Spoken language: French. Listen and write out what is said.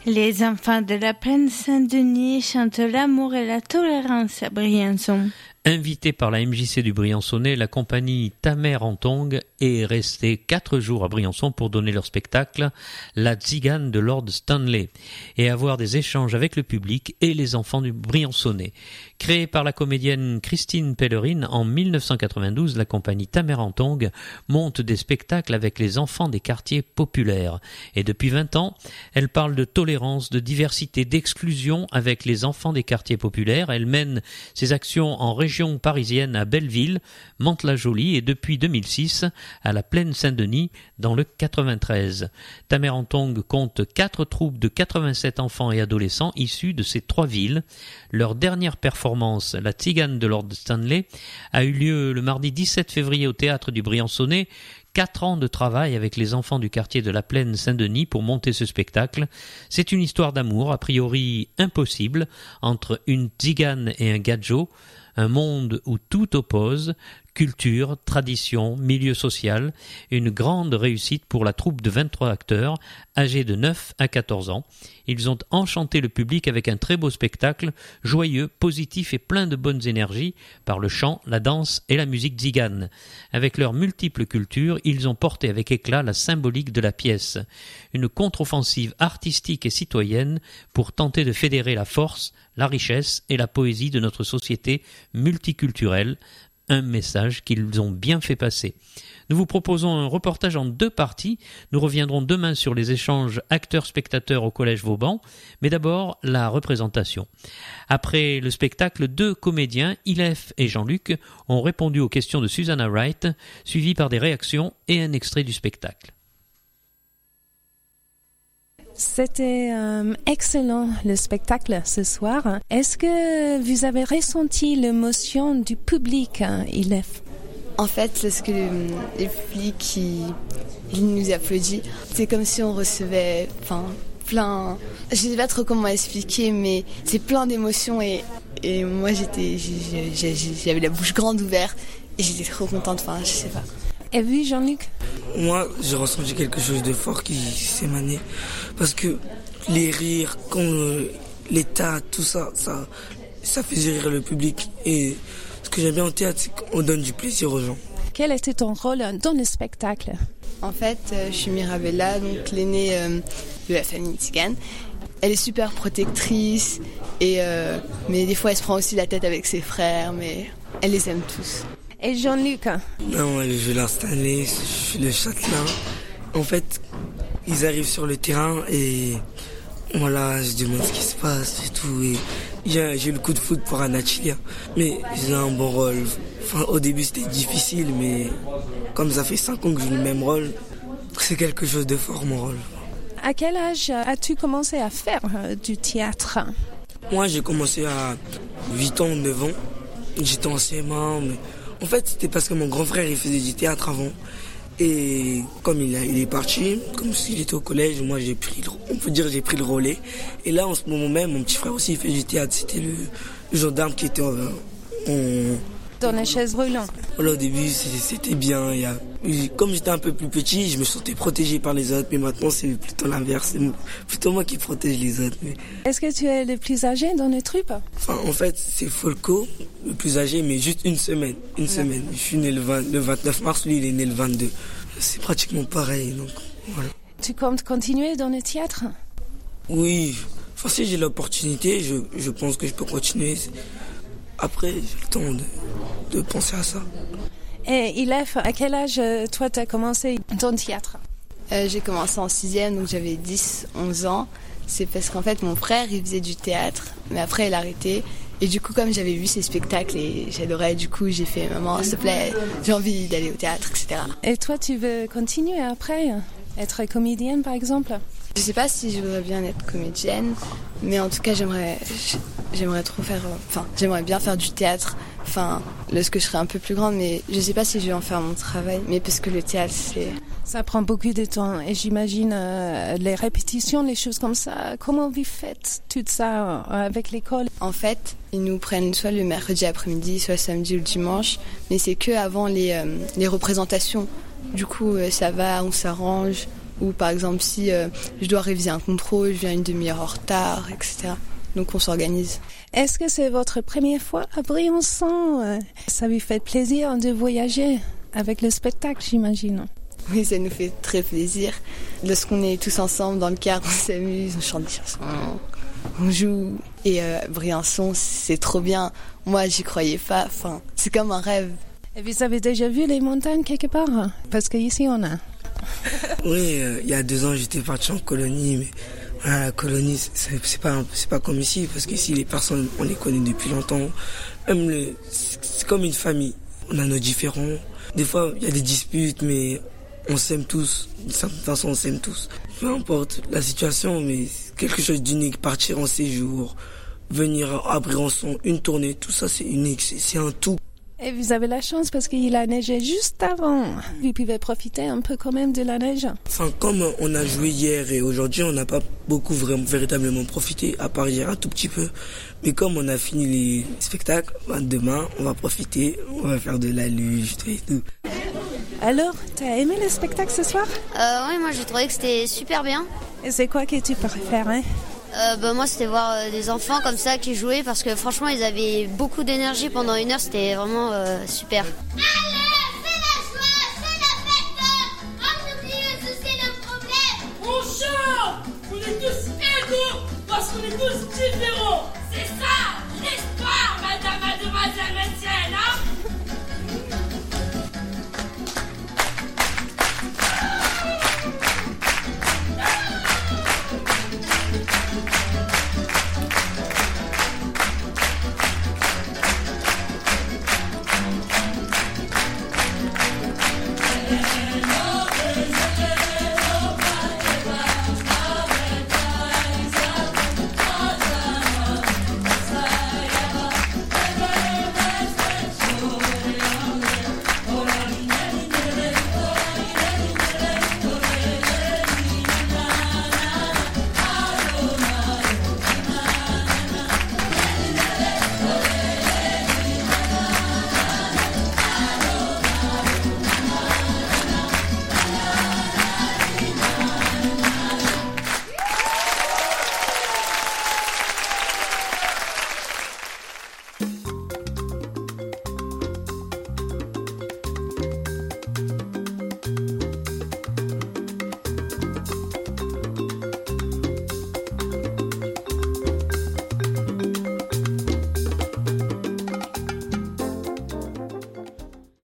Les enfants de la plaine Saint-Denis chantent l'amour et la tolérance à Briançon. Invitée par la MJC du Briançonnais, la compagnie Ta Mère en Tongue est restée 4 jours à Briançon pour donner leur spectacle La Tzigane de Lord Stanley et avoir des échanges avec le public et les enfants du Briançonnais. Créée par la comédienne Christine Pellerine en 1992, la compagnie Ta Mère en Tongue monte des spectacles avec les enfants des quartiers populaires. Et depuis 20 ans, elle parle de tolérance, de diversité, d'exclusion avec les enfants des quartiers populaires. Elle mène ses actions en région parisienne à Belleville, Mantes-la-Jolie et depuis 2006 à la Plaine Saint-Denis dans le 93. Ta Mère en Tongue compte 4 troupes de 87 enfants et adolescents issus de ces 3 villes. Leur dernière performance, La Tzigane de Lord Stanley, a eu lieu le mardi 17 février au théâtre du Briançonnais. 4 ans de travail avec les enfants du quartier de la Plaine Saint-Denis pour monter ce spectacle. C'est une histoire d'amour, a priori impossible, entre une tzigane et un gadjo, un monde où tout oppose, culture, tradition, milieu social, une grande réussite pour la troupe de 23 acteurs, âgés de 9 à 14 ans. Ils ont enchanté le public avec un très beau spectacle, joyeux, positif et plein de bonnes énergies, par le chant, la danse et la musique tzigane. Avec leurs multiples cultures, ils ont porté avec éclat la symbolique de la pièce. Une contre-offensive artistique et citoyenne pour tenter de fédérer la force, la richesse et la poésie de notre société multiculturelle, un message qu'ils ont bien fait passer. Nous vous proposons un reportage en 2 parties. Nous reviendrons demain sur les échanges acteurs-spectateurs au Collège Vauban, mais d'abord la représentation. Après le spectacle, 2 comédiens, Ilef et Jean-Luc, ont répondu aux questions de Susanna Wright, suivies par des réactions et un extrait du spectacle. C'était excellent le spectacle ce soir. Est-ce que vous avez ressenti l'émotion du public, Ilef? En fait, lorsque le public il nous applaudit, c'est comme si on recevait plein... Je ne sais pas trop comment expliquer, mais c'est plein d'émotions et moi j'avais la bouche grande ouverte et j'étais trop contente, je sais pas. Et vous, Jean-Luc? Moi, j'ai ressenti quelque chose de fort qui s'est émané. Parce que les rires, l'état, tout ça faisait rire le public. Et ce que j'aime bien au théâtre, c'est qu'on donne du plaisir aux gens. Quel était ton rôle dans le spectacle? En fait, je suis Mirabella, donc l'aînée de la famille tzigane. Elle est super protectrice, mais des fois elle se prend aussi la tête avec ses frères, mais elle les aime tous. Et Jean-Luc? Non, je vais l'installer, je suis le châtelain. En fait, ils arrivent sur le terrain et voilà, je demande ce qui se passe et tout. Et j'ai eu le coup de foudre pour Anachilia, mais j'ai un bon rôle. Au début c'était difficile, mais comme ça fait 5 ans que j'ai le même rôle, c'est quelque chose de fort mon rôle. À quel âge as-tu commencé à faire du théâtre? Moi j'ai commencé à 8 ans, 9 ans. J'étais en CM1, mais en fait c'était parce que mon grand frère il faisait du théâtre avant. Et comme il est parti, comme s'il était au collège, moi j'ai pris le relais. Et là en ce moment même, mon petit frère aussi il fait du théâtre. C'était le gendarme qui était dans la chaise roulante. Voilà, au début c'était bien. Comme j'étais un peu plus petit, je me sentais protégé par les autres. Mais maintenant c'est plutôt l'inverse. C'est plutôt moi qui protège les autres. Mais... Est-ce que tu es le plus âgé dans le troupe? En fait c'est Folco, le plus âgé, mais juste une semaine. Une semaine. Je suis né le 29 mars, lui il est né le 22. C'est pratiquement pareil. Donc, voilà. Tu comptes continuer dans le théâtre? Oui. Si j'ai l'opportunité, je pense que je peux continuer. Après, j'ai le temps de penser à ça. Et Ilef, à quel âge toi tu as commencé ton théâtre? J'ai commencé en 6e, donc j'avais 10-11 ans. C'est parce qu'en fait mon frère il faisait du théâtre, mais après il a arrêté. Et du coup comme j'avais vu ses spectacles et j'adorais, du coup j'ai fait maman s'il te plaît, j'ai envie d'aller au théâtre, etc. Et toi tu veux continuer après? Être comédienne par exemple? Je sais pas si je voudrais bien être comédienne, mais en tout cas j'aimerais trop faire, j'aimerais bien faire du théâtre, lorsque je serai un peu plus grande, mais je sais pas si je vais en faire mon travail, mais parce que le théâtre ça prend beaucoup de temps et j'imagine les répétitions, les choses comme ça. Comment vous faites tout ça avec l'école? En fait, ils nous prennent soit le mercredi après-midi, soit samedi ou le dimanche, mais c'est que avant les représentations. Du coup, ça va, on s'arrange. Ou par exemple, si je dois réviser un contrôle, je viens une demi-heure en retard, etc. Donc on s'organise. Est-ce que c'est votre première fois à Briançon? Ça vous fait plaisir de voyager avec le spectacle, j'imagine. Oui, ça nous fait très plaisir. Lorsqu'on est tous ensemble dans le car, on s'amuse, on chante des chansons, on joue. Et Briançon, c'est trop bien. Moi, j'y croyais pas. Enfin, c'est comme un rêve. Et vous avez déjà vu les montagnes quelque part? Parce qu'ici, on a. Oui, il y a 2 ans, j'étais parti en colonie, mais voilà, la colonie, c'est pas comme ici, parce qu'ici, les personnes, on les connaît depuis longtemps. C'est comme une famille. On a nos différends. Des fois, il y a des disputes, mais on s'aime tous. De certaine façon, on s'aime tous. Peu importe la situation, mais c'est quelque chose d'unique. Partir en séjour, venir à Briançon, une tournée, tout ça, c'est unique. C'est un tout. Et vous avez la chance parce qu'il a neigé juste avant. Vous pouvez profiter un peu quand même de la neige. Enfin, comme on a joué hier et aujourd'hui, on n'a pas beaucoup véritablement profité, à part hier un tout petit peu. Mais comme on a fini les spectacles, demain, on va profiter, on va faire de la luge et tout. Alors, t'as aimé le spectacle ce soir? Oui, moi j'ai trouvé que c'était super bien. Et c'est quoi que tu préfères, hein? Moi c'était voir des enfants comme ça qui jouaient parce que franchement ils avaient beaucoup d'énergie pendant 1 heure, c'était vraiment super. Allez, c'est la joie, c'est la fête. On oublie aussi le problème. On chante. On est tous égaux parce qu'on est tous différents. C'est ça